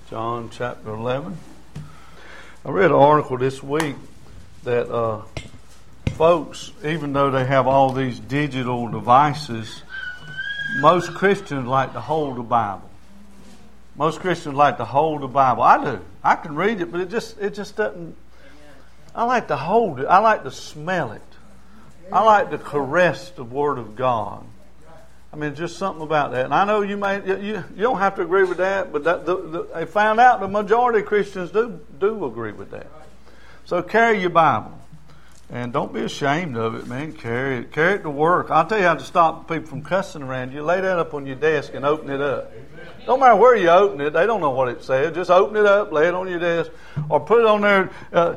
John chapter 11. I read an article this week that folks, even though they have all these digital devices, most Christians like to hold the Bible. Most Christians like to hold the Bible. I do. I can read it, but it just doesn't. I like to hold it. I like to smell it. I like to caress the Word of God. I mean, just something about that. And I know you don't have to agree with that, but they found out the majority of Christians do agree with that. So carry your Bible. And don't be ashamed of it, man. Carry it to work. I'll tell you how to stop people from cussing around you. Lay that up on your desk and open it up. Don't matter where you open it. They don't know what it says. Just open it up, lay it on your desk, or put it on there.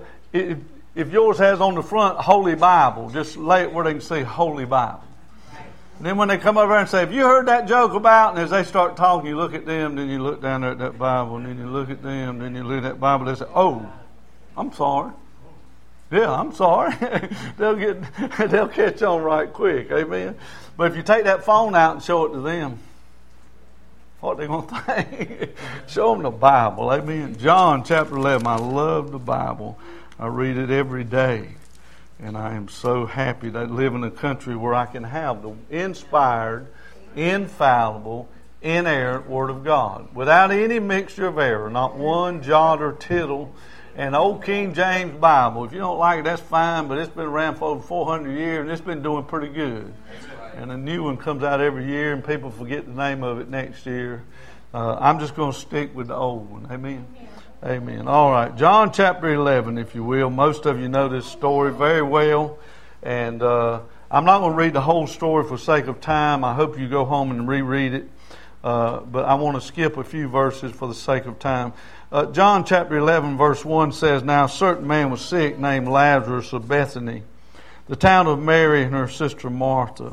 If yours has on the front Holy Bible, just lay it where they can see Holy Bible. And then when they come over and say, have you heard that joke about? And as they start talking, you look at them, then you look down there at that Bible, and then you look at them, then you look at that Bible, they say, oh, I'm sorry. Yeah, I'm sorry. They'll catch on right quick. Amen. But if you take that phone out and show it to them, what are they going to think? Show them the Bible. Amen. John chapter 11. I love the Bible. I read it every day. And I am so happy to live in a country where I can have the inspired, infallible, inerrant Word of God. Without any mixture of error. Not one jot or tittle. And old King James Bible, if you don't like it, that's fine, but it's been around for over 400 years and it's been doing pretty good. And a new one comes out every year and people forget the name of it next year. I'm just going to stick with the old one. Amen. Amen. All right. John chapter 11, if you will. Most of you know this story very well. And I'm not going to read the whole story for sake of time. I hope you go home and reread it. But I want to skip a few verses for the sake of time. John chapter 11 verse 1 says, Now a certain man was sick named Lazarus of Bethany, the town of Mary and her sister Martha.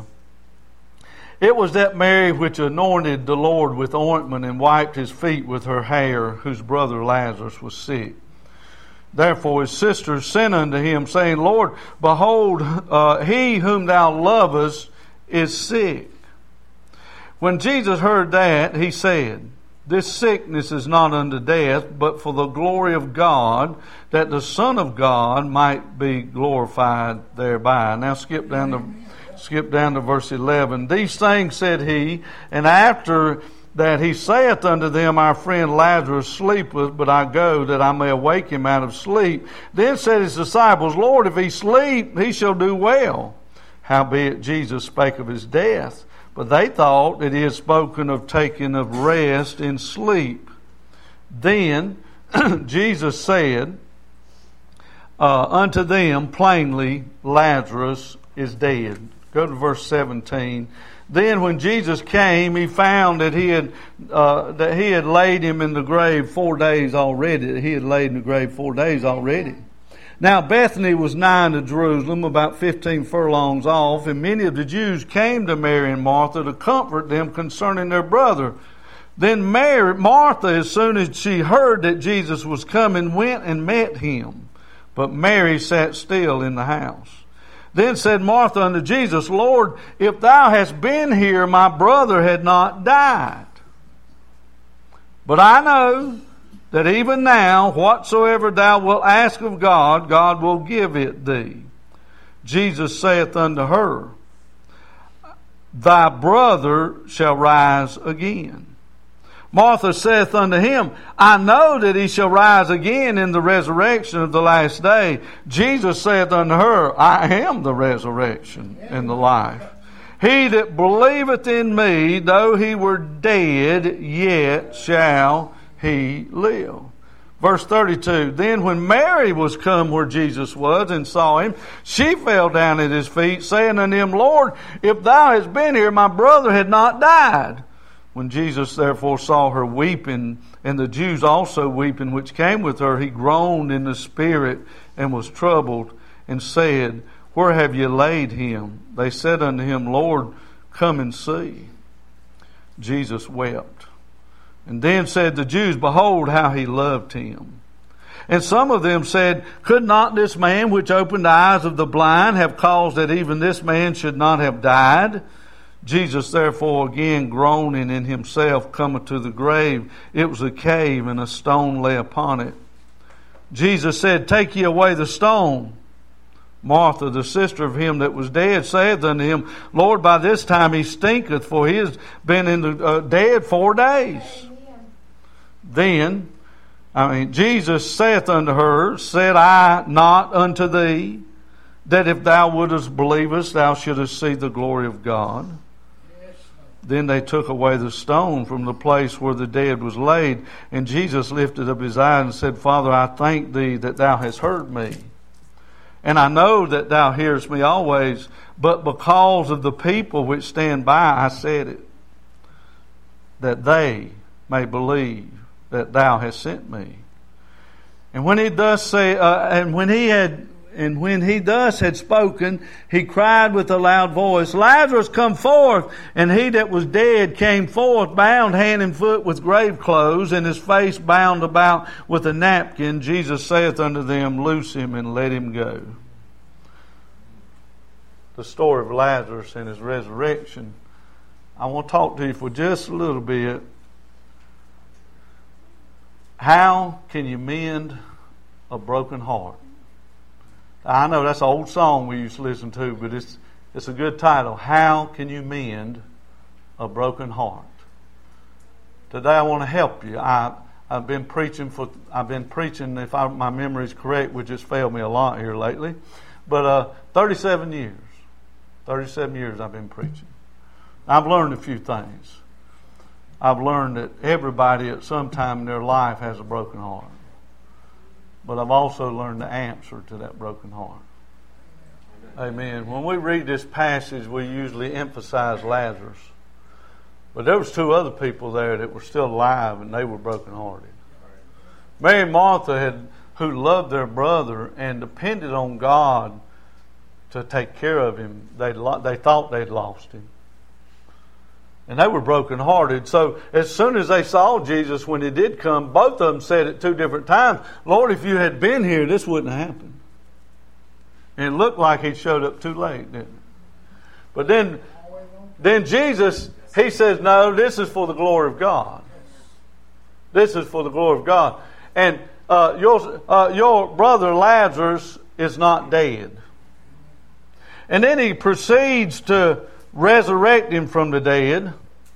It was that Mary which anointed the Lord with ointment and wiped his feet with her hair, whose brother Lazarus was sick. Therefore his sisters sent unto him, saying, Lord, behold, he whom thou lovest is sick. When Jesus heard that, he said, This sickness is not unto death, but for the glory of God, that the Son of God might be glorified thereby. Now skip down to verse 11. These things said he, and after that he saith unto them, Our friend Lazarus sleepeth, but I go that I may awake him out of sleep. Then said his disciples, Lord, if he sleep, he shall do well. Howbeit Jesus spake of his death. But they thought that he had spoken of taking of rest in sleep. Then Jesus said unto them plainly, Lazarus is dead. Go to verse 17. Then when Jesus came, he found that he had laid him in the grave 4 days already. He had laid in the grave 4 days already. Now Bethany was nigh to Jerusalem, about 15 furlongs off, and many of the Jews came to Mary and Martha to comfort them concerning their brother. Then Martha, as soon as she heard that Jesus was coming, went and met him. But Mary sat still in the house. Then said Martha unto Jesus, Lord, if thou hadst been here, my brother had not died. But I know that even now, whatsoever thou wilt ask of God, God will give it thee. Jesus saith unto her, Thy brother shall rise again. Martha saith unto him, I know that he shall rise again in the resurrection of the last day. Jesus saith unto her, I am the resurrection and the life. He that believeth in me, though he were dead, yet shall he live. Verse 32, Then when Mary was come where Jesus was and saw him, she fell down at his feet, saying unto him, Lord, if thou hadst been here, my brother had not died. When Jesus therefore saw her weeping, and the Jews also weeping which came with her, he groaned in the spirit and was troubled, and said, Where have ye laid him? They said unto him, Lord, come and see. Jesus wept. And then said the Jews, Behold how he loved him. And some of them said, Could not this man which opened the eyes of the blind have caused that even this man should not have died? Jesus therefore again groaning in himself cometh to the grave. It was a cave, and a stone lay upon it. Jesus said, Take ye away the stone. Martha, the sister of him that was dead, saith unto him, Lord, by this time he stinketh, for he has been in the dead 4 days. Then, Jesus saith unto her, Said I not unto thee, that if thou wouldest believest, thou shouldest see the glory of God? Then they took away the stone from the place where the dead was laid. And Jesus lifted up his eyes and said, Father, I thank thee that thou hast heard me. And I know that thou hearest me always, but because of the people which stand by, I said it, that they may believe that thou hast sent me. And when he thus had spoken, he cried with a loud voice, Lazarus, come forth! And he that was dead came forth, bound hand and foot with grave clothes, and his face bound about with a napkin. Jesus saith unto them, Loose him and let him go. The story of Lazarus and his resurrection. I want to talk to you for just a little bit. How can you mend a broken heart? I know that's an old song we used to listen to, but it's a good title. How can you mend a broken heart? Today I want to help you. I've been preaching, if my memory is correct, which has failed me a lot here lately, but 37 years. 37 years I've been preaching. I've learned a few things. I've learned that everybody at some time in their life has a broken heart. But I've also learned the answer to that broken heart. Amen. When we read this passage, we usually emphasize Lazarus. But there was 2 other people there that were still alive, and they were brokenhearted. Mary and Martha, who loved their brother and depended on God to take care of him, they thought they'd lost him. And they were brokenhearted. So as soon as they saw Jesus when he did come, both of them said at 2 different times, Lord, if you had been here, this wouldn't have happened. And it looked like he showed up too late, didn't it? But then Jesus, he says, no, this is for the glory of God. This is for the glory of God. And your brother Lazarus is not dead. And then he proceeds to resurrect him from the dead.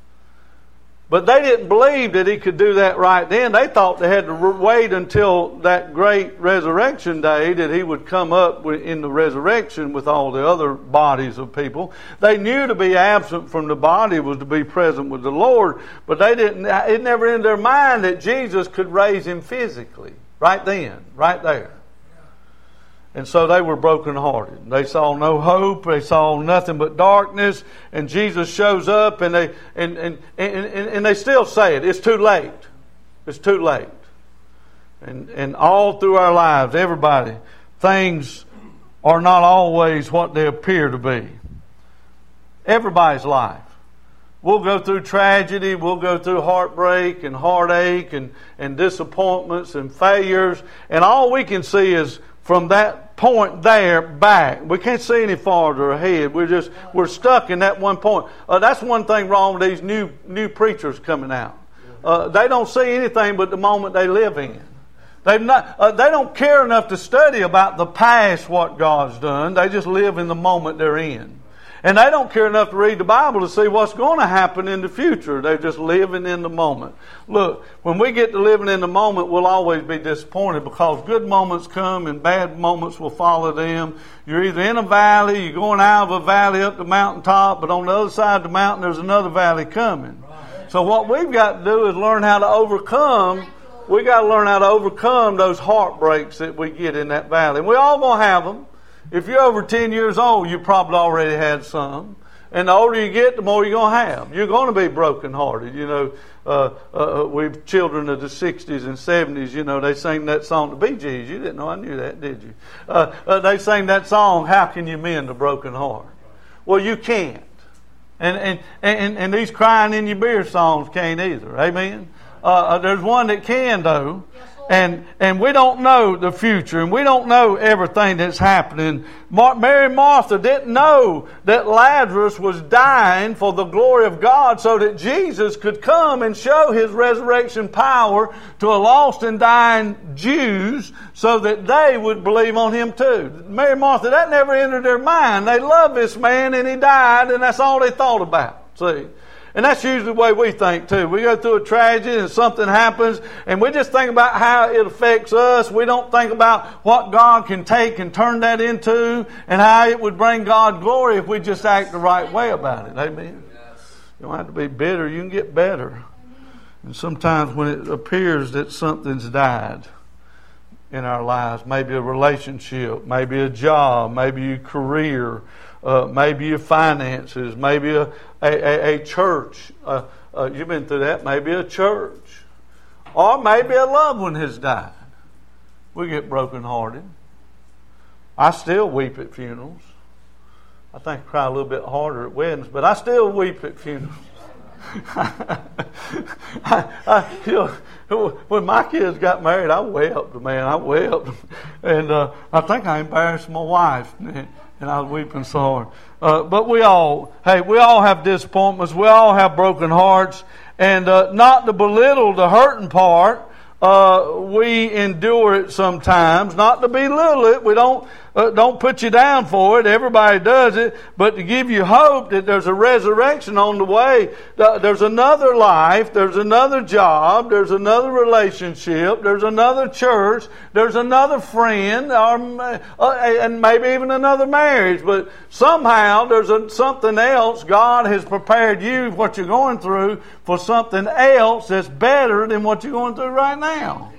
But they didn't believe that he could do that right then. They thought they had to wait until that great resurrection day that he would come up in the resurrection with all the other bodies of people. They knew to be absent from the body was to be present with the Lord, but it never entered their mind that Jesus could raise him physically right then, right there. And so they were brokenhearted. They saw no hope. They saw nothing but darkness. And Jesus shows up, and they still say it. It's too late. It's too late. And all through our lives, everybody, things are not always what they appear to be. Everybody's life. We'll go through tragedy. We'll go through heartbreak and heartache and disappointments and failures. And all we can see is from that point there back. We can't see any farther ahead. We're stuck in that one point. That's one thing wrong with these new preachers coming out. They don't see anything but the moment they live in. They don't care enough to study about the past, what God's done. They just live in the moment they're in. And they don't care enough to read the Bible to see what's going to happen in the future. They're just living in the moment. Look, when we get to living in the moment, we'll always be disappointed because good moments come and bad moments will follow them. You're either in a valley, you're going out of a valley up the mountaintop, but on the other side of the mountain there's another valley coming. So what we've got to do is learn how to overcome. We got to learn how to overcome those heartbreaks that we get in that valley. And we're all going to have them. If you're over 10 years old, you probably already had some. And the older you get, the more you're going to have. You're going to be brokenhearted. You know, we're children of the 60s and 70s. You know, they sang that song, the Bee Gees. You didn't know I knew that, did you? They sang that song, How Can You Mend a Broken Heart? Well, you can't. And these crying in your beer songs can't either. Amen? There's one that can, though. And we don't know the future, and we don't know everything that's happening. Mary and Martha didn't know that Lazarus was dying for the glory of God so that Jesus could come and show His resurrection power to a lost and dying Jews so that they would believe on Him too. Mary and Martha, that never entered their mind. They loved this man and he died, and that's all they thought about. See? And that's usually the way we think too. We go through a tragedy and something happens and we just think about how it affects us. We don't think about what God can take and turn that into and how it would bring God glory if we just act the right way about it. Amen. You don't have to be bitter. You can get better. And sometimes when it appears that something's died in our lives, maybe a relationship, maybe a job, maybe a career, maybe your finances, maybe a church. You've been through that. Maybe a church. Or maybe a loved one has died. We get brokenhearted. I still weep at funerals. I think I cry a little bit harder at weddings, but I still weep at funerals. When my kids got married, I wept, man. I wept. And I think I embarrassed my wife. And I was weeping so hard. But we all have disappointments. We all have broken hearts. And not to belittle the hurting part, we endure it sometimes. Not to belittle it. We don't put you down for it. Everybody does it. But to give you hope that there's a resurrection on the way. There's another life. There's another job. There's another relationship. There's another church. There's another friend. And maybe even another marriage. But somehow there's something else. God has prepared you, what you're going through, for something else that's better than what you're going through right now.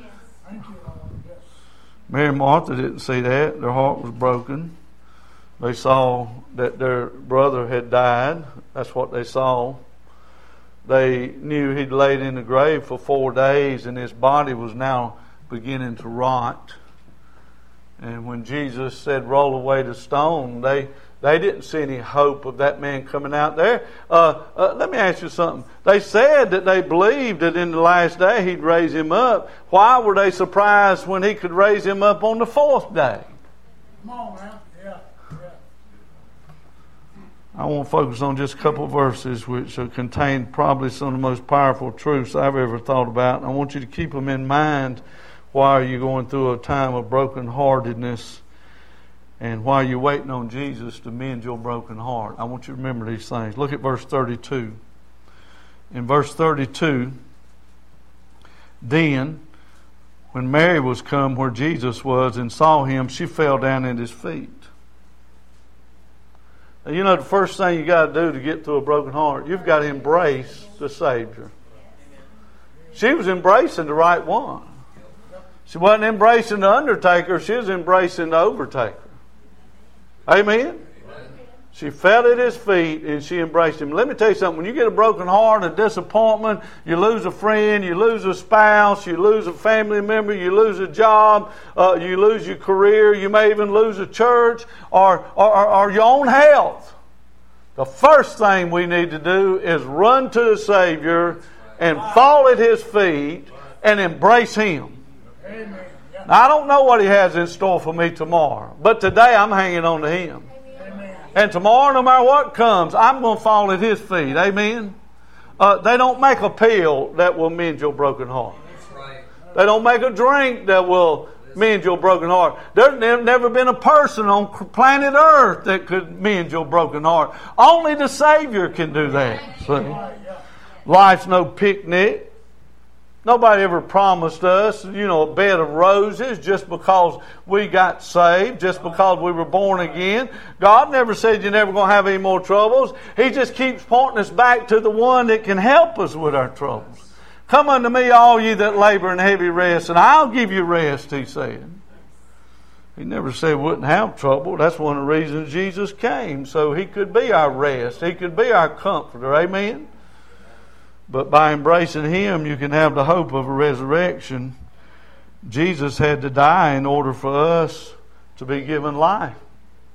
Mary and Martha didn't see that. Their heart was broken. They saw that their brother had died. That's what they saw. They knew he'd laid in the grave for 4 days and his body was now beginning to rot. And when Jesus said, roll away the stone, they didn't see any hope of that man coming out there. Let me ask you something. They said that they believed that in the last day He'd raise him up. Why were they surprised when He could raise him up on the 4th day? Come on, man. Yeah. I want to focus on just a couple of verses which contain probably some of the most powerful truths I've ever thought about. And I want you to keep them in mind while you're going through a time of brokenheartedness. And while you're waiting on Jesus to mend your broken heart, I want you to remember these things. Look at verse 32. In verse 32, then, when Mary was come where Jesus was and saw Him, she fell down at His feet. Now, you know, the first thing you got to do to get through a broken heart, you've got to embrace the Savior. She was embracing the right one. She wasn't embracing the undertaker, she was embracing the overtaker. Amen? She fell at His feet and she embraced Him. Let me tell you something. When you get a broken heart, a disappointment, you lose a friend, you lose a spouse, you lose a family member, you lose a job, you lose your career, you may even lose a church or your own health. The first thing we need to do is run to the Savior and fall at His feet and embrace Him. Amen. Now, I don't know what He has in store for me tomorrow, but today I'm hanging on to Him. Amen. And tomorrow, no matter what comes, I'm going to fall at His feet. Amen? They don't make a pill that will mend your broken heart. They don't make a drink that will mend your broken heart. There's never been a person on planet Earth that could mend your broken heart. Only the Savior can do that. See? Life's no picnic. Nobody ever promised us, a bed of roses just because we got saved, just because we were born again. God never said you're never going to have any more troubles. He just keeps pointing us back to the one that can help us with our troubles. Come unto me, all ye that labor and heavy rest, and I'll give you rest, He said. He never said we wouldn't have trouble. That's one of the reasons Jesus came, so He could be our rest. He could be our comforter. Amen? But by embracing Him, you can have the hope of a resurrection. Jesus had to die in order for us to be given life.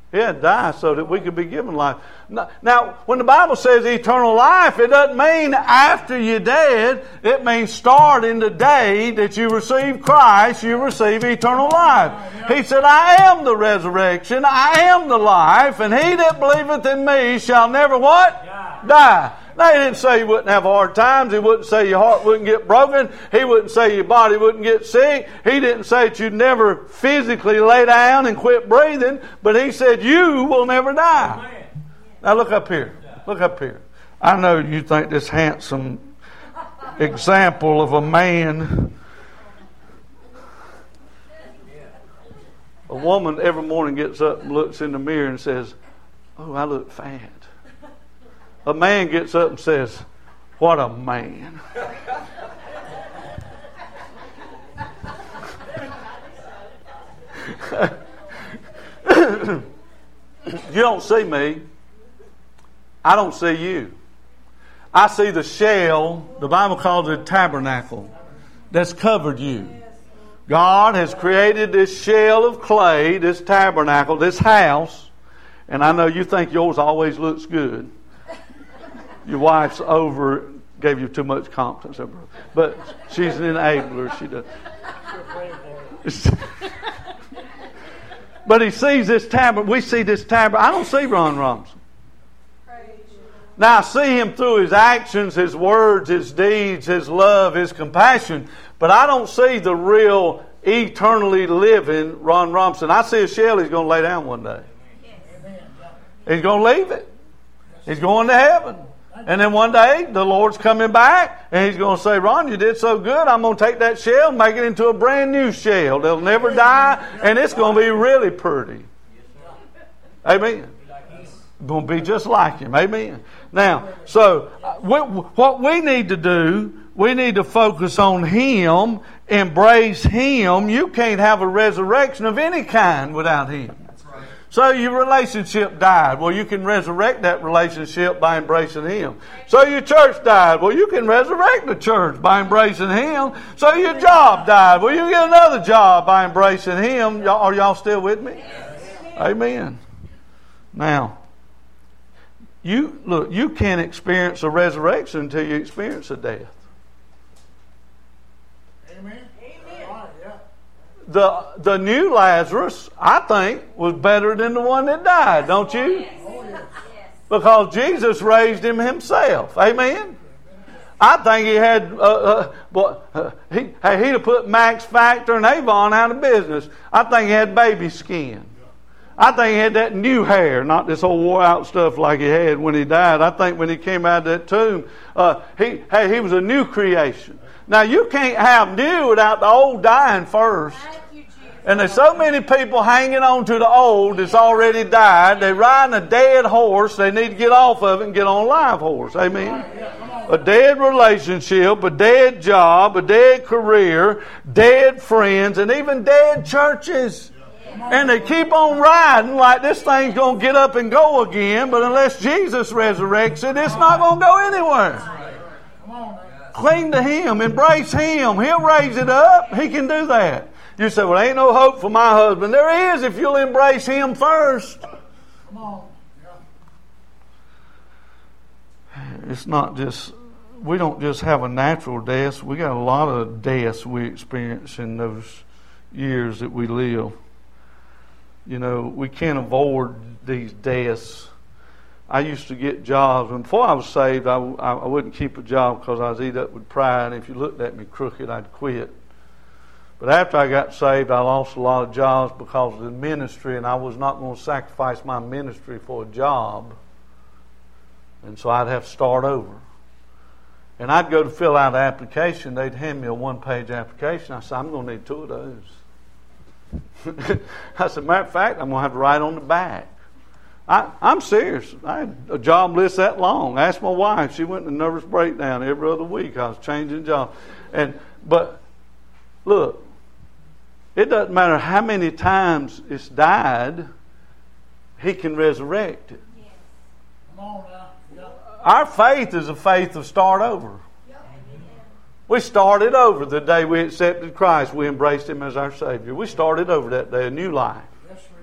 He had to die so that we could be given life. Now, when the Bible says eternal life, it doesn't mean after you're dead. It means starting the day that you receive Christ, you receive eternal life. He said, I am the resurrection, I am the life, and he that believeth in me shall never what? Die. Now, he didn't say you wouldn't have hard times. He wouldn't say your heart wouldn't get broken. He wouldn't say your body wouldn't get sick. He didn't say that you'd never physically lay down and quit breathing. But he said you will never die. Amen. Now, look up here. Look up here. I know you think this handsome example of a man. A woman every morning gets up and looks in the mirror and says, oh, I look fat. A man gets up and says, what a man. You don't see me. I don't see you. I see the shell, the Bible calls it tabernacle, that's covered you. God has created this shell of clay, this tabernacle, this house, and I know you think yours always looks good. Your wife's gave you too much confidence, but she's an enabler. She does. But he sees this tabernacle. We see this tabernacle. I don't see Ron Robinson. Now I see him through his actions, his words, his deeds, his love, his compassion. But I don't see the real eternally living Ron Robinson. I see a shell he's going to lay down one day. He's going to leave it. He's going to heaven. And then one day, the Lord's coming back, and he's going to say, Ron, you did so good, I'm going to take that shell and make it into a brand new shell. They'll never die, and it's going to be really pretty. Amen. Going to be just like him. Amen. Now, so what we need to do, we need to focus on him, embrace him. You can't have a resurrection of any kind without him. So your relationship died. Well, you can resurrect that relationship by embracing him. So your church died. Well, you can resurrect the church by embracing him. So your job died. Well, you get another job by embracing him. Are y'all still with me? Amen. Now, you can't experience a resurrection until you experience a death. Amen. The new Lazarus, I think, was better than the one that died, don't you? Because Jesus raised him himself. Amen? I think he had, he'd have put Max Factor and Avon out of business. I think he had baby skin. I think he had that new hair, not this old wore out stuff like he had when he died. I think when he came out of that tomb, he was a new creation. Now, you can't have new without the old dying first. And there's so many people hanging on to the old that's already died. They're riding a dead horse. They need to get off of it and get on a live horse. Amen? A dead relationship, a dead job, a dead career, dead friends, and even dead churches. And they keep on riding like this thing's going to get up and go again. But unless Jesus resurrects it, it's not going to go anywhere. Cling to him. Embrace him. He'll raise it up. He can do that. You say, well, ain't no hope for my husband. There is if you'll embrace him first. Come on. It's not just, we don't just have a natural death. We got a lot of deaths we experience in those years that we live. You know, we can't avoid these deaths. I used to get jobs. And before I was saved, I wouldn't keep a job because I was eat up with pride. And if you looked at me crooked, I'd quit. But after I got saved, I lost a lot of jobs because of the ministry, and I was not going to sacrifice my ministry for a job. And so I'd have to start over. And I'd go to fill out an application. They'd hand me a one-page application. I said, I'm going to need 2 of those. I said, matter of fact, I'm going to have to write on the back. I'm serious. I had a job list that long. I asked my wife. She went in a nervous breakdown every other week. I was changing jobs. But look, it doesn't matter how many times it's died, he can resurrect it. Come on now. Our faith is a faith of start over. We started over the day we accepted Christ. We embraced him as our Savior. We started over that day, a new life. Yes, we did.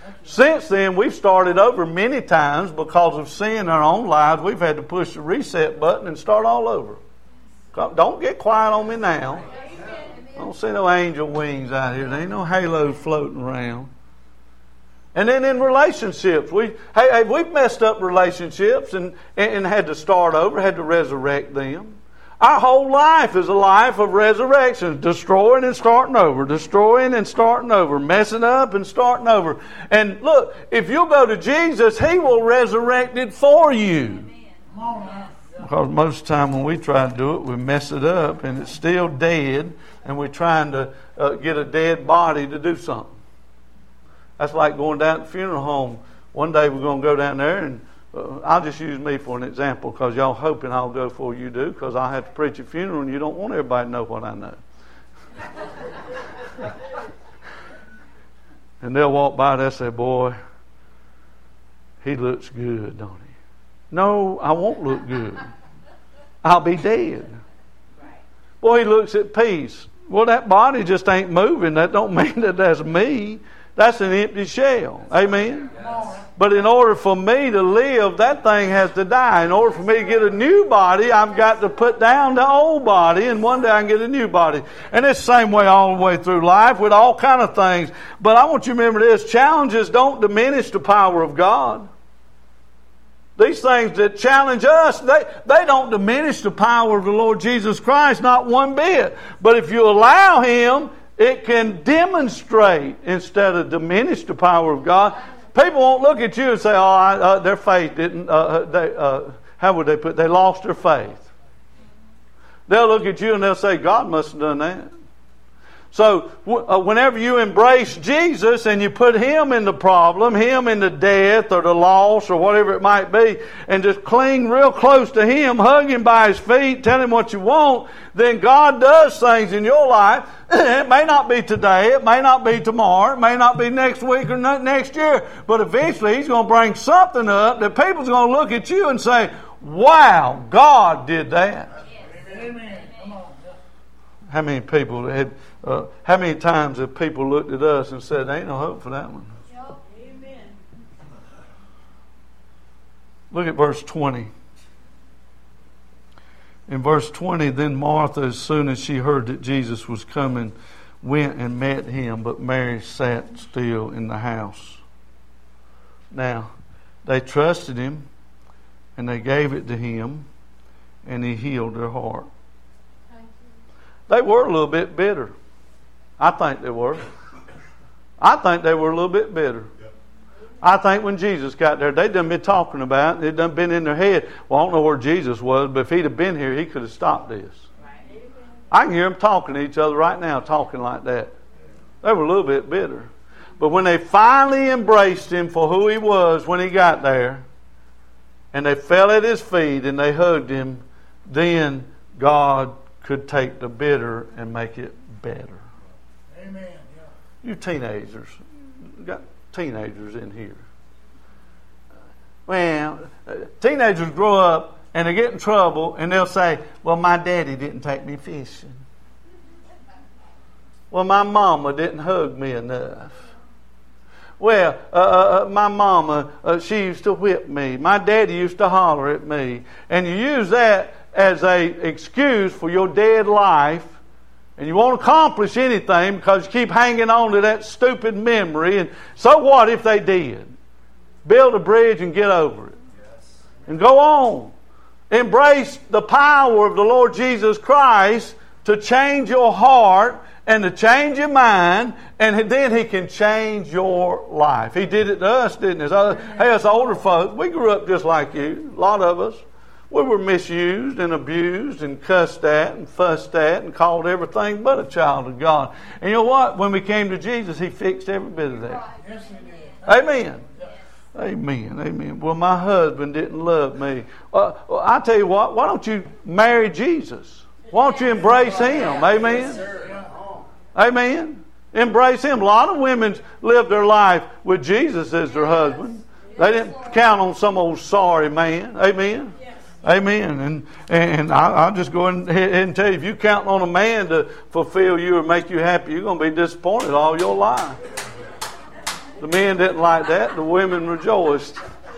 Since then, we've started over many times because of sin in our own lives. We've had to push the reset button and start all over. Don't get quiet on me now. Don't see no angel wings out here. There ain't no halo floating around. And then in relationships, we've messed up relationships and had to start over, had to resurrect them. Our whole life is a life of resurrection, destroying and starting over, destroying and starting over, messing up and starting over. And look, if you'll go to Jesus, He will resurrect it for you. Come on now. Because most of the time when we try to do it, we mess it up and it's still dead, and we're trying to get a dead body to do something. That's like going down to the funeral home. One day we're going to go down there, and I'll just use me for an example because y'all hoping I'll go before you do, because I have to preach a funeral and you don't want everybody to know what I know. And they'll walk by and they'll say, boy, he looks good, don't he? No, I won't look good. I'll be dead. Boy, he looks at peace. Well, that body just ain't moving. That don't mean that that's me. That's an empty shell. Amen? But in order for me to live, that thing has to die. In order for me to get a new body, I've got to put down the old body, and one day I can get a new body. And it's the same way all the way through life with all kind of things. But I want you to remember this. Challenges don't diminish the power of God. These things that challenge us, they don't diminish the power of the Lord Jesus Christ, not one bit. But if you allow Him, it can demonstrate instead of diminish the power of God. People won't look at you and say, their faith didn't, how would they put it? They lost their faith. They'll look at you and they'll say, God must have done that. So whenever you embrace Jesus and you put Him in the problem, Him in the death or the loss or whatever it might be, and just cling real close to Him, hug Him by His feet, tell Him what you want, then God does things in your life. It may not be today, it may not be tomorrow, it may not be next week or next year, but eventually He's going to bring something up that people's going to look at you and say, wow, God did that. Amen. Come on. How many people had... how many times have people looked at us and said, ain't no hope for that one? Amen. Look at verse 20. In verse 20, then Martha, as soon as she heard that Jesus was coming, went and met Him, but Mary sat still in the house. Now, they trusted Him, and they gave it to Him, and He healed their heart. They were a little bit bitter. I think they were. I think they were a little bit bitter. I think when Jesus got there, they'd done been talking about it. They'd done been in their head. Well, I don't know where Jesus was, but if He'd have been here, He could have stopped this. I can hear them talking to each other right now, talking like that. They were a little bit bitter. But when they finally embraced Him for who He was when He got there, and they fell at His feet and they hugged Him, then God could take the bitter and make it better. Amen. You teenagers, got teenagers in here. Well, teenagers grow up and they get in trouble and they'll say, well, my daddy didn't take me fishing. Well, my mama didn't hug me enough. Well, my mama, she used to whip me. My daddy used to holler at me. And you use that as a excuse for your dead life, and you won't accomplish anything because you keep hanging on to that stupid memory. And so what if they did? Build a bridge and get over it. Yes. And go on. Embrace the power of the Lord Jesus Christ to change your heart and to change your mind, and then He can change your life. He did it to us, didn't He? Hey, us older folks, we grew up just like you, a lot of us. We were misused and abused and cussed at and fussed at and called everything but a child of God. And you know what? When we came to Jesus, He fixed every bit of that. Yes, He did. Amen. Amen. Amen. Well, my husband didn't love me. Well, I tell you what, why don't you marry Jesus? Why don't you embrace Him? Amen. Amen. Embrace Him. A lot of women lived their life with Jesus as their husband. They didn't count on some old sorry man. Amen. Amen. And I'll just go ahead and tell you, if you're counting on a man to fulfill you or make you happy, you're going to be disappointed all your life. The men didn't like that. The women rejoiced.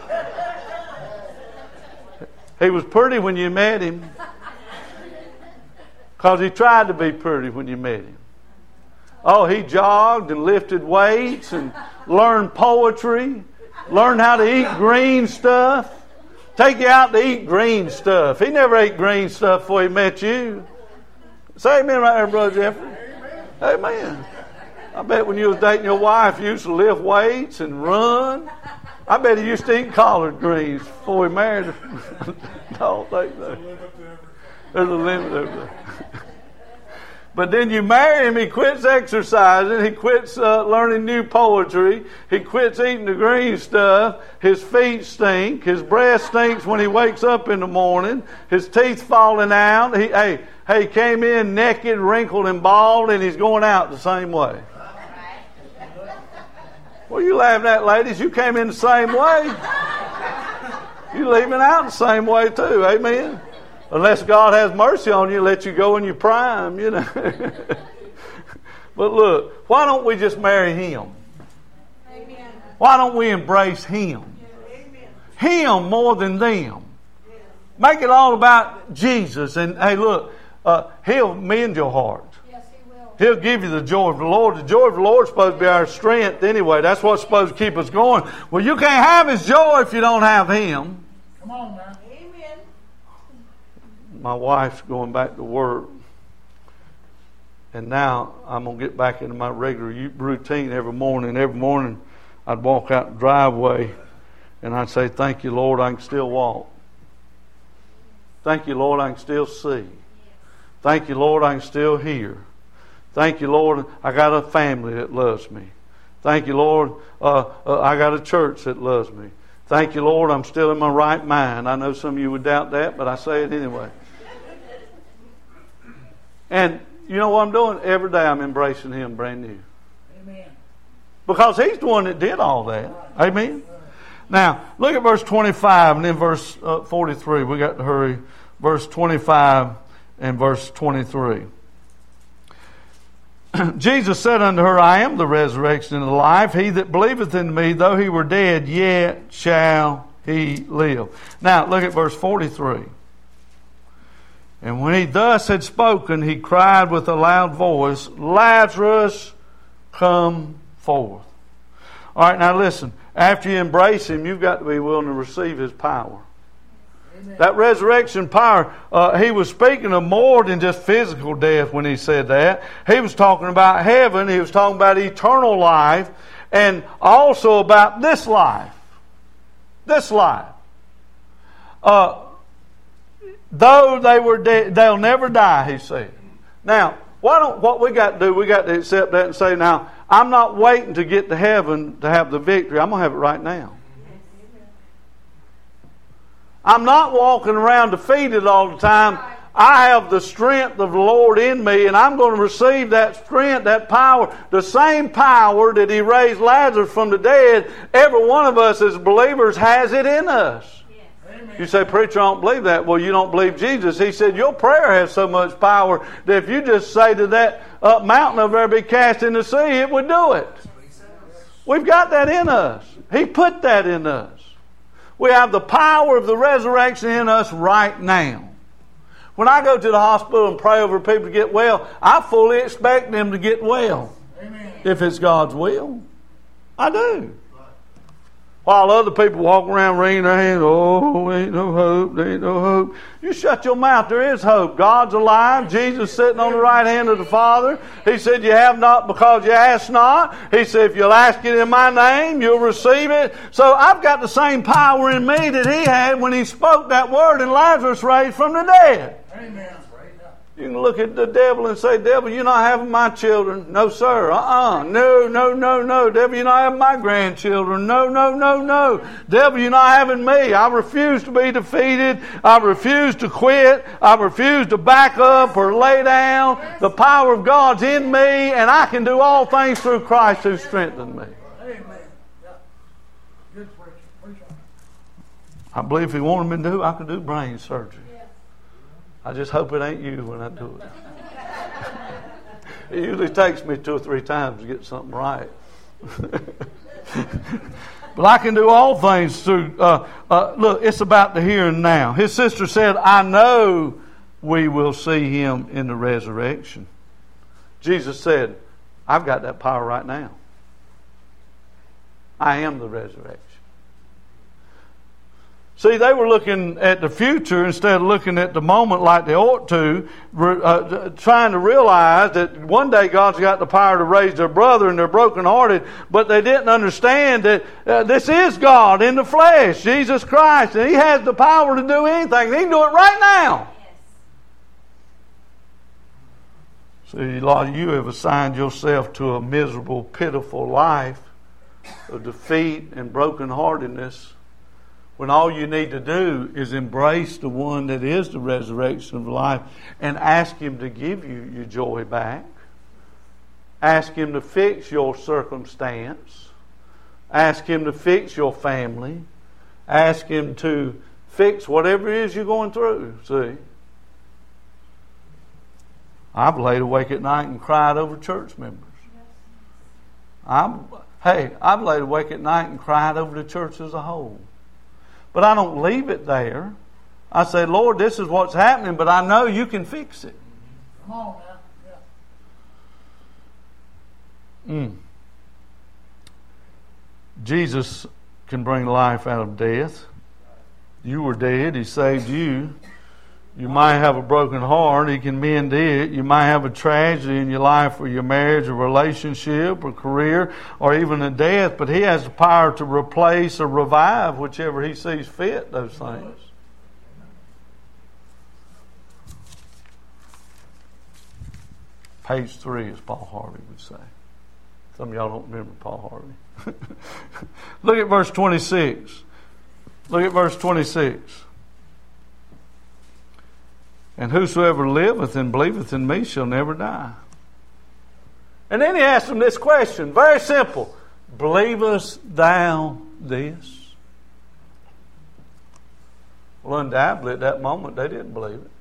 He was pretty when you met him. Because he tried to be pretty when you met him. Oh, he jogged and lifted weights and learned poetry. Learned how to eat green stuff. Take you out to eat green stuff. He never ate green stuff before he met you. Say amen right there, Brother Jeffrey. Amen. I bet when you was dating your wife, you used to lift weights and run. I bet he used to eat collard greens before he married her. No, think so. There's a limit over there. But then you marry him, he quits exercising, he quits learning new poetry, he quits eating the green stuff, his feet stink, his breath stinks when he wakes up in the morning, his teeth falling out. He came in naked, wrinkled, and bald, and he's going out the same way. What are you laughing at, ladies? You came in the same way. You're leaving out the same way too, amen? Unless God has mercy on you, let you go in your prime, you know. But look, why don't we just marry Him? Amen. Why don't we embrace Him? Amen. Him more than them. Yes. Make it all about Jesus. And hey, look, He'll mend your heart. Yes, He will. He'll give you the joy of the Lord. The joy of the Lord is supposed to be our strength anyway. That's what's supposed to keep us going. Well, you can't have His joy if you don't have Him. Come on now. My wife's going back to work, and now I'm going to get back into my regular routine every morning. Every morning I'd walk out the driveway and I'd say, thank you, Lord, I can still walk. Thank you, Lord, I can still see. Thank you, Lord, I can still hear. Thank you, Lord, I got a family that loves me. Thank you, Lord, I got a church that loves me. Thank you, Lord, I'm still in my right mind. I know some of you would doubt that, but I say it anyway. And you know what I'm doing? Every day I'm embracing Him brand new. Amen. Because He's the one that did all that. Amen. Now, look at verse 25 and then verse 43. We got to hurry. Verse 25 and verse 23. Jesus said unto her, I am the resurrection and the life. He that believeth in me, though he were dead, yet shall he live. Now, look at verse 43. And when he thus had spoken, he cried with a loud voice, Lazarus, come forth. All right, now listen. After you embrace Him, you've got to be willing to receive His power. Amen. That resurrection power, He was speaking of more than just physical death when He said that. He was talking about heaven. He was talking about eternal life. And also about this life. This life. Though they were dead, they'll never die, He said. Now, what we got to do, we got to accept that and say, now, I'm not waiting to get to heaven to have the victory. I'm going to have it right now. I'm not walking around defeated all the time. I have the strength of the Lord in me, and I'm going to receive that strength, that power, the same power that He raised Lazarus from the dead. Every one of us as believers has it in us. You say, preacher, I don't believe that. Well, you don't believe Jesus. He said, your prayer has so much power that if you just say to that mountain over there, be cast in the sea, it would do it. We've got that in us. He put that in us. We have the power of the resurrection in us right now. When I go to the hospital and pray over people to get well, I fully expect them to get well. Amen. If it's God's will. I do. While other people walk around wringing their hands, oh, ain't no hope, there ain't no hope. You shut your mouth, there is hope. God's alive. Jesus sitting on the right hand of the Father. He said, you have not because you ask not. He said, if you'll ask it in my name, you'll receive it. So I've got the same power in me that He had when He spoke that word and Lazarus raised from the dead. Amen. You can look at the devil and say, devil, you're not having my children. No, sir. No. Devil, you're not having my grandchildren. No. Devil, you're not having me. I refuse to be defeated. I refuse to quit. I refuse to back up or lay down. The power of God's in me, and I can do all things through Christ who strengthened me. Amen. Good preacher. I believe if He wanted me to do, I could do brain surgery. I just hope it ain't you when I do it. It usually takes me 2 or 3 times to get something right. But I can do all things through, look, it's about the here and now. His sister said, I know we will see him in the resurrection. Jesus said, I've got that power right now. I am the resurrection. See, they were looking at the future instead of looking at the moment like they ought to, trying to realize that one day God's got the power to raise their brother and they're brokenhearted, but they didn't understand that this is God in the flesh, Jesus Christ, and He has the power to do anything. He can do it right now. Yes. See, a lot of you have assigned yourself to a miserable, pitiful life of defeat and brokenheartedness, when all you need to do is embrace the one that is the resurrection of life and ask Him to give you your joy back. Ask Him to fix your circumstance. Ask Him to fix your family. Ask Him to fix whatever it is you're going through. See? I've laid awake at night and cried over church members. I've laid awake at night and cried over the church as a whole. But I don't leave it there. I say, Lord, this is what's happening, but I know you can fix it. Come on now. Yeah. Jesus can bring life out of death. You were dead. He saved you. You might have a broken heart. He can mend it. You might have a tragedy in your life or your marriage or relationship or career or even a death, but He has the power to replace or revive whichever He sees fit, those things. Page 3, as Paul Harvey would say. Some of y'all don't remember Paul Harvey. Look at verse 26. Look at verse 26. And whosoever liveth and believeth in me shall never die. And then he asked them this question, very simple. Believest thou this? Well, undoubtedly at that moment they didn't believe it.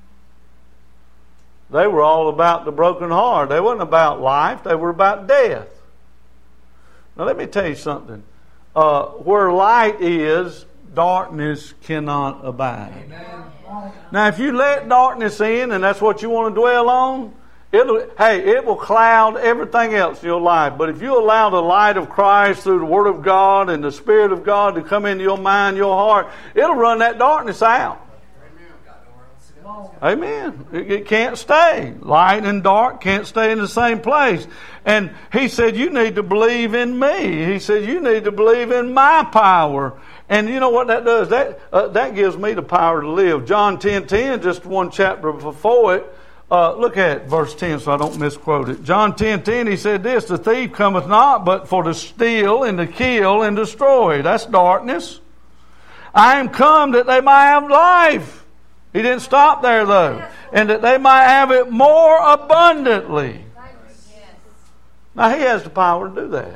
They were all about the broken heart. They weren't about life. They were about death. Now let me tell you something. Where light is, darkness cannot abide. Amen. Now, if you let darkness in, and that's what you want to dwell on, it will cloud everything else in your life. But if you allow the light of Christ through the Word of God and the Spirit of God to come into your mind, your heart, it'll run that darkness out. Amen. It can't stay. Light and dark can't stay in the same place. And He said, you need to believe in me. He said, you need to believe in my power. And you know what that does? That gives me the power to live. John 10:10, just one chapter before it. Look at verse 10 so I don't misquote it. John 10:10, He said this, the thief cometh not but for to steal and to kill and destroy. That's darkness. I am come that they might have life. He didn't stop there though. And that they might have it more abundantly. Now He has the power to do that.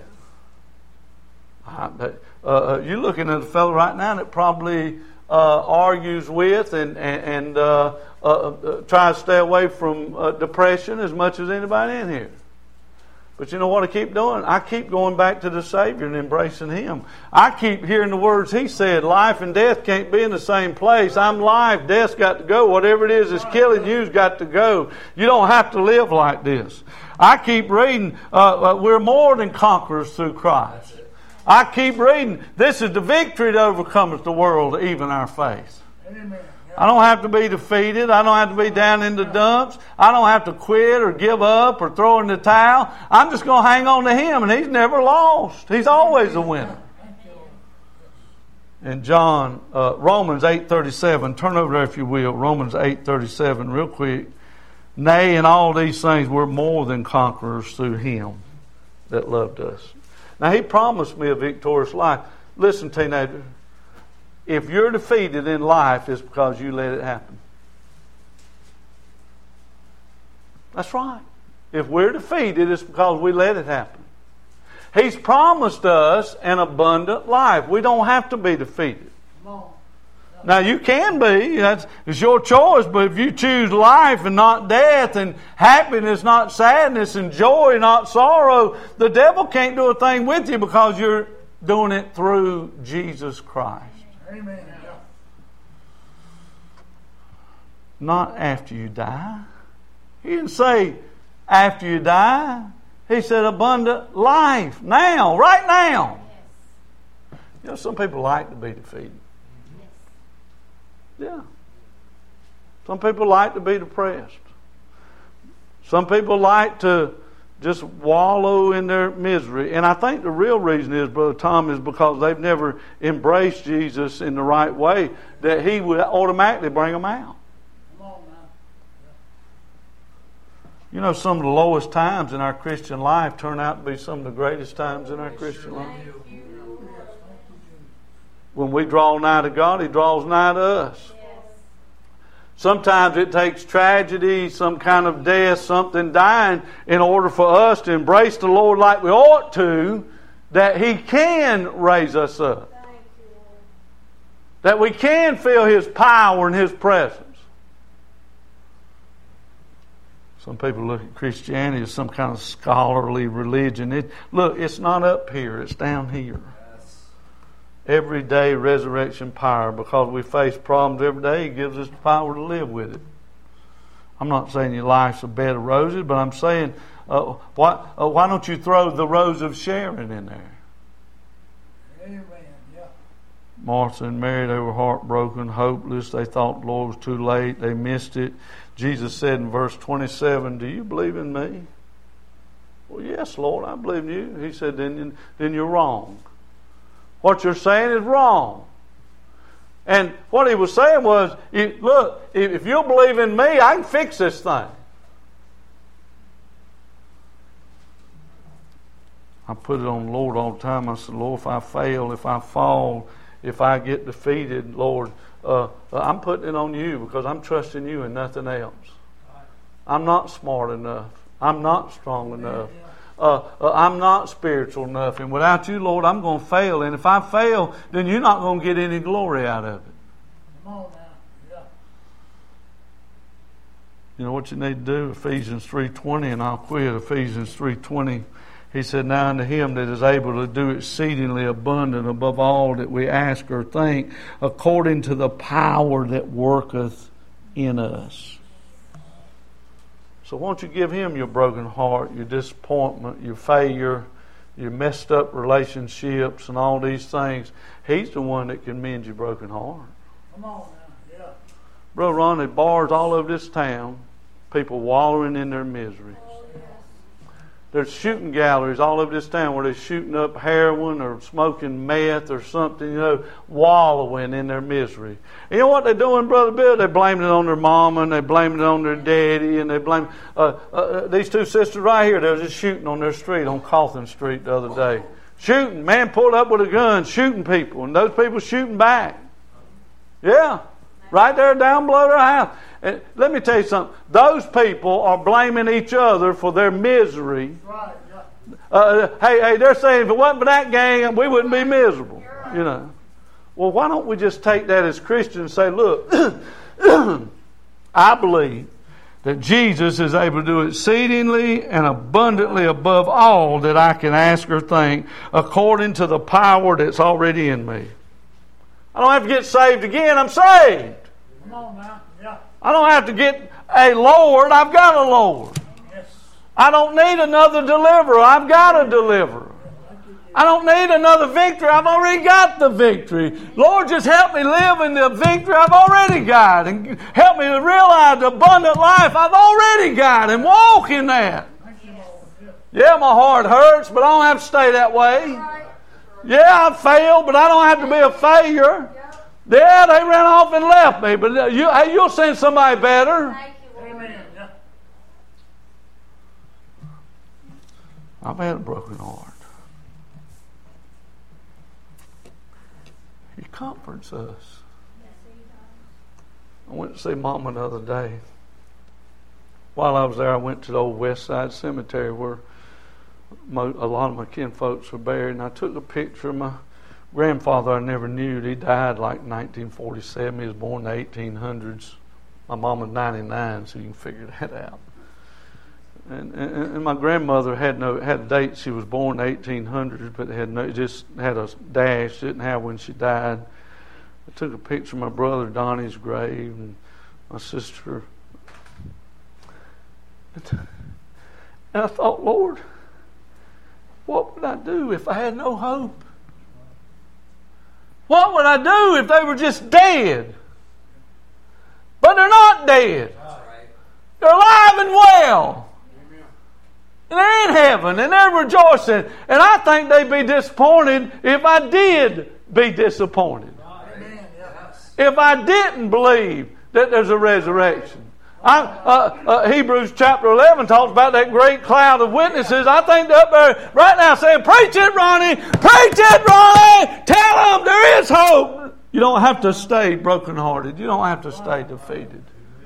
You're looking at a fellow right now that probably argues with and tries to stay away from depression as much as anybody in here. But you know what I keep doing? I keep going back to the Savior and embracing Him. I keep hearing the words He said, life and death can't be in the same place. I'm life, death's got to go. Whatever it is that's killing you's got to go. You don't have to live like this. I keep reading, we're more than conquerors through Christ. I keep reading, this is the victory that overcometh the world, even our faith. Amen. I don't have to be defeated. I don't have to be down in the dumps. I don't have to quit or give up or throw in the towel. I'm just going to hang on to Him, and He's never lost. He's always a winner. And Romans 8:37, turn over there if you will, Romans 8:37 real quick. Nay, in all these things we're more than conquerors through Him that loved us. Now, He promised me a victorious life. Listen, teenager, if you're defeated in life, it's because you let it happen. That's right. If we're defeated, it's because we let it happen. He's promised us an abundant life. We don't have to be defeated. Now you can be, it's your choice, but if you choose life and not death, and happiness, not sadness, and joy, not sorrow, the devil can't do a thing with you because you're doing it through Jesus Christ. Amen. Not after you die. He didn't say after you die. He said abundant life. Now, right now. You know, some people like to be defeated. Yeah. Some people like to be depressed. Some people like to just wallow in their misery. And I think the real reason is, Brother Tom, is because they've never embraced Jesus in the right way, that He would automatically bring them out. You know, some of the lowest times in our Christian life turn out to be some of the greatest times in our Christian life. When we draw nigh to God, He draws nigh to us. Sometimes it takes tragedy, some kind of death, something dying, in order for us to embrace the Lord like we ought to, that He can raise us up. That we can feel His power and His presence. Some people look at Christianity as some kind of scholarly religion. It's not up here, it's down here. Everyday resurrection power, because we face problems every day. He gives us the power to live with it. I'm not saying your life's a bed of roses, but I'm saying why don't you throw the Rose of Sharon in there? Amen. Yeah. Martha and Mary, they were heartbroken, hopeless. They thought the Lord was too late. They missed it. Jesus said in verse 27, "Do you believe in me?" "Well, yes, Lord, I believe in you." He said, then you're wrong. What you're saying is wrong. And what He was saying was, look, if you'll believe in me, I can fix this thing. I put it on the Lord all the time. I said, Lord, if I fail, if I fall, if I get defeated, Lord, I'm putting it on you, because I'm trusting you and nothing else. I'm not smart enough. I'm not strong enough. I'm not spiritual enough. And without you, Lord, I'm going to fail. And if I fail, then you're not going to get any glory out of it. Come on now. Yeah. You know what you need to do? Ephesians 3:20, and I'll quit. Ephesians 3:20. He said, "Now unto Him that is able to do exceedingly abundant above all that we ask or think, according to the power that worketh in us." So won't you give Him your broken heart, your disappointment, your failure, your messed up relationships and all these things. He's the one that can mend your broken heart. Come on now, yeah. Brother Ron, there's bars all over this town, people wallowing in their misery. There's shooting galleries all over this town where they're shooting up heroin or smoking meth or something, wallowing in their misery. You know what they're doing, Brother Bill? They're blaming it on their mama and they're blaming it on their daddy, and they blame these two sisters right here. They were just shooting on their street, on Cawthon Street the other day. Shooting. Man pulled up with a gun, shooting people, and those people shooting back. Yeah. Right there down below their house. And let me tell you something. Those people are blaming each other for their misery. Right, yeah. Hey, they're saying if it wasn't for that gang, we wouldn't be miserable. Well, why don't we just take that as Christians and say, look, I believe that Jesus is able to do exceedingly and abundantly above all that I can ask or think, according to the power that's already in me. I don't have to get saved again. I'm saved. Come on now. Yeah. I don't have to get a Lord. I've got a Lord. Yes. I don't need another deliverer. I've got a deliverer. I don't need another victory. I've already got the victory. Lord, just help me live in the victory I've already got, and help me to realize the abundant life I've already got and walk in that. Thank you, Lord. Yeah. Yeah, my heart hurts, but I don't have to stay that way. Yeah, I failed, but I don't have to be a failure. Yeah, they ran off and left me, but you'll send somebody better. Amen. Yeah. I've had a broken heart. He comforts us. I went to see Mama the other day. While I was there, I went to the old West Side Cemetery where a lot of my kin folks were buried, and I took a picture of my grandfather I never knew. He died like 1947. He was born in the 1800s. My mom was 99, so you can figure that out. And my grandmother had a date. She was born in the 1800s, but just had a dash. Didn't have when she died. I took a picture of my brother Donnie's grave and my sister. And I thought, Lord, what would I do if I had no hope? What would I do if they were just dead? But they're not dead. They're alive and well. And they're in heaven and they're rejoicing. And I think they'd be disappointed if I did be disappointed. If I didn't believe that there's a resurrection. Hebrews chapter 11 talks about that great cloud of witnesses. I think they're up there right now saying, preach it, Ronnie! Preach it, Ronnie! Tell them there is hope! You don't have to stay brokenhearted. You don't have to stay defeated.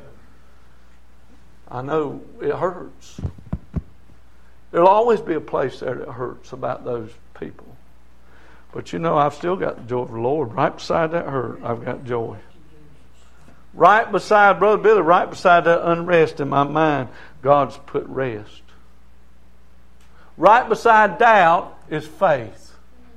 I know it hurts. There'll always be a place there that hurts about those people. But I've still got the joy of the Lord. Right beside that hurt, I've got joy. Right beside, Brother Billy, right beside that unrest in my mind, God's put rest. Right beside doubt is faith.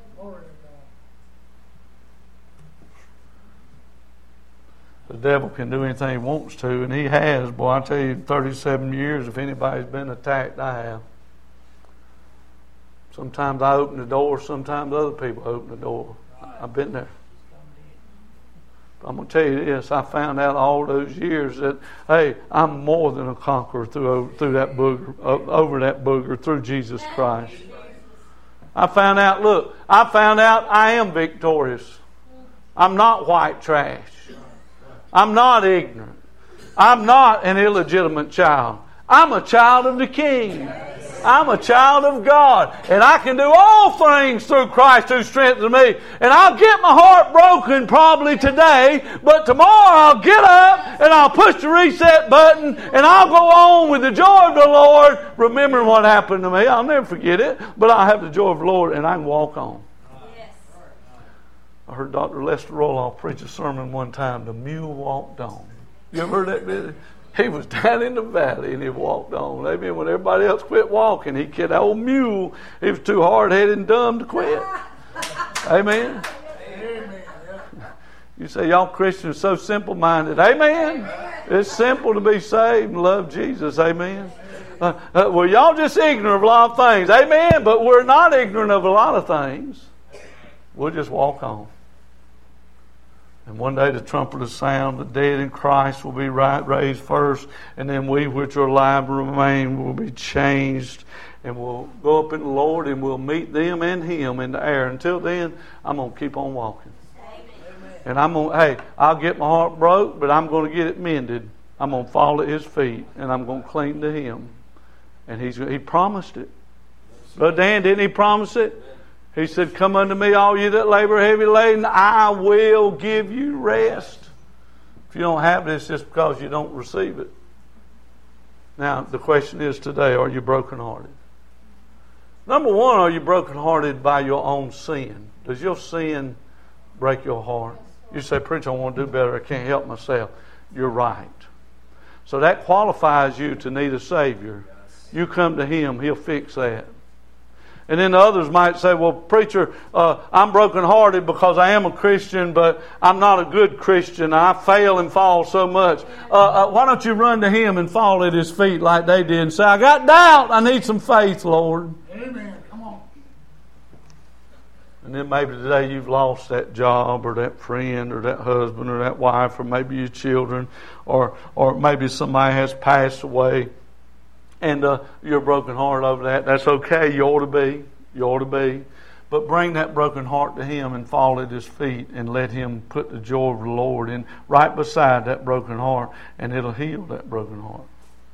The devil can do anything he wants to, and he has. Boy, I tell you, 37 years, if anybody's been attacked, I have. Sometimes I open the door, sometimes other people open the door. I've been there. But I'm going to tell you this, I found out all those years that, hey, I'm more than a conqueror through that booger, over that booger, through Jesus Christ. I found out I am victorious. I'm not white trash. I'm not ignorant. I'm not an illegitimate child. I'm a child of the King. I'm a child of God. And I can do all things through Christ who strengthens me. And I'll get my heart broken probably today, but tomorrow I'll get up and I'll push the reset button and I'll go on with the joy of the Lord, remembering what happened to me. I'll never forget it, but I'll have the joy of the Lord and I can walk on. I heard Dr. Lester Roloff preach a sermon one time, The Mule Walked On. You ever heard that video? He was down in the valley and he walked on. Amen. When everybody else quit walking, he kid that old mule. He was too hard-headed and dumb to quit. Amen. You say, y'all Christians are so simple-minded. Amen. It's simple to be saved and love Jesus. Amen. Well, y'all just ignorant of a lot of things. Amen. But we're not ignorant of a lot of things. We'll just walk on. And one day the trumpet will sound, the dead in Christ will be raised first, and then we which are alive and remain will be changed, and we'll go up in the Lord and we'll meet them and Him in the air. Until then, I'm going to keep on walking. Amen. And I'll get my heart broke, but I'm going to get it mended. I'm going to fall at His feet, and I'm going to cling to Him. And He promised it. Brother Dan, didn't He promise it? He said, come unto me, all you that labor heavy laden, I will give you rest. If you don't have this, it's just because you don't receive it. Now, the question is today, are you brokenhearted? Number one, are you brokenhearted by your own sin? Does your sin break your heart? You say, preacher, I want to do better. I can't help myself. You're right. So that qualifies you to need a Savior. You come to Him, He'll fix that. And then the others might say, well, preacher, I'm brokenhearted because I am a Christian, but I'm not a good Christian. I fail and fall so much. Why don't you run to Him and fall at His feet like they did and say, I got doubt. I need some faith, Lord. Amen. Come on. And then maybe today you've lost that job or that friend or that husband or that wife or maybe your children or maybe somebody has passed away. And you're broken heart over that. That's okay. You ought to be. You ought to be. But bring that broken heart to Him and fall at His feet and let Him put the joy of the Lord in right beside that broken heart, and it'll heal that broken heart.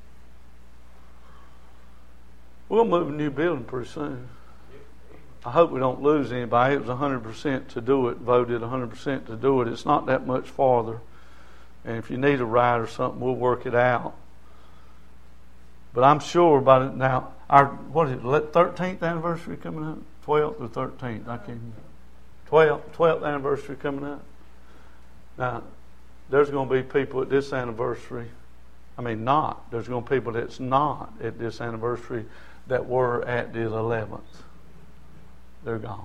We'll move a new building pretty soon. I hope we don't lose anybody. It was 100% to do it. Voted 100% to do it. It's not that much farther. And if you need a ride or something, we'll work it out. But I'm sure about it now. Our 13th anniversary coming up? 12th or 13th? I can't remember. 12th anniversary coming up. Now, there's going to be people at this anniversary. There's going to be people that's not at this anniversary that were at the 11th. They're gone.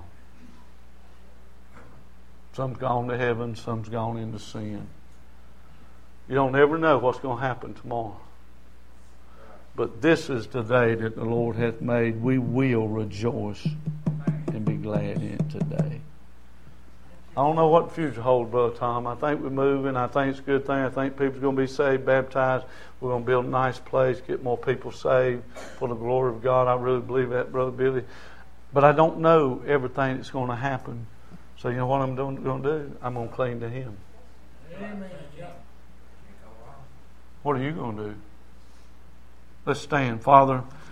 Some's gone to heaven, some's gone into sin. You don't ever know what's going to happen tomorrow. But this is the day that the Lord hath made. We will rejoice and be glad in it today. I don't know what the future holds, Brother Tom. I think we're moving. I think it's a good thing. I think people's going to be saved, baptized. We're going to build a nice place, get more people saved for the glory of God. I really believe that, Brother Billy. But I don't know everything that's going to happen. So you know what I'm going to do? I'm going to cling to Him. Amen. What are you going to do? Let's stand. Father,